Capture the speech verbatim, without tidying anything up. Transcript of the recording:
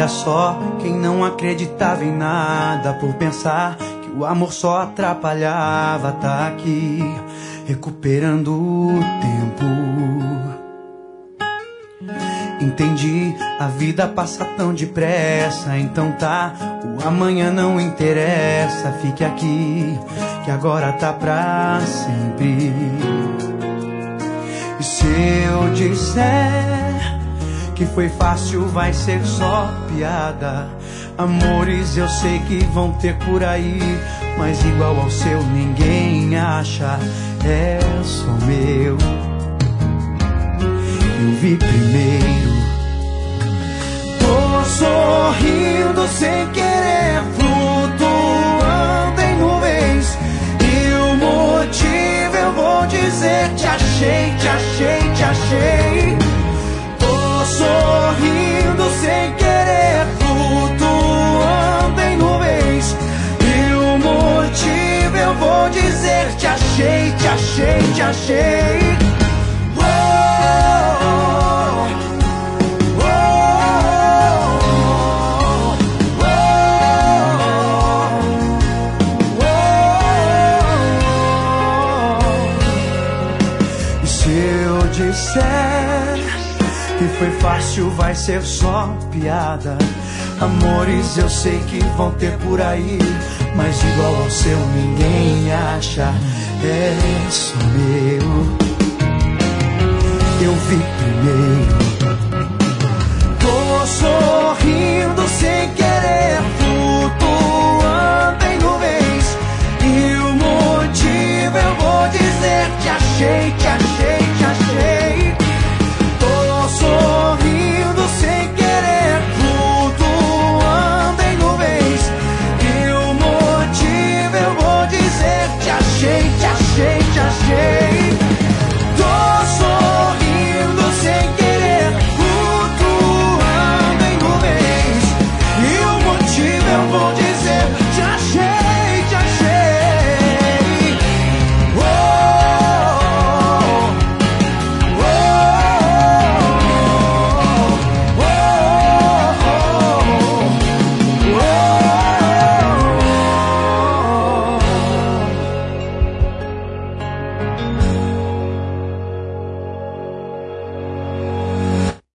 Olha só, quem não acreditava em nada por pensar que o amor só atrapalhava, tá aqui recuperando o tempo. Entendi, a vida passa tão depressa, então tá, o amanhã não interessa. Fique aqui, que agora tá pra sempre. E se eu disser que foi fácil, vai ser só piada. Amores eu sei que vão ter por aí, mas igual ao seu ninguém acha. É só meu, eu vi primeiro. Tô sorrindo sem querer, flutuando em nuvens, e o motivo eu vou dizer: te achei, te achei, te achei. Tô sorrindo sem querer, flutuando em nuvens, e o motivo eu vou dizer: te achei, te achei, te achei. Que foi fácil, vai ser só piada. Amores eu sei que vão ter por aí, mas igual ao seu ninguém acha. É só meu.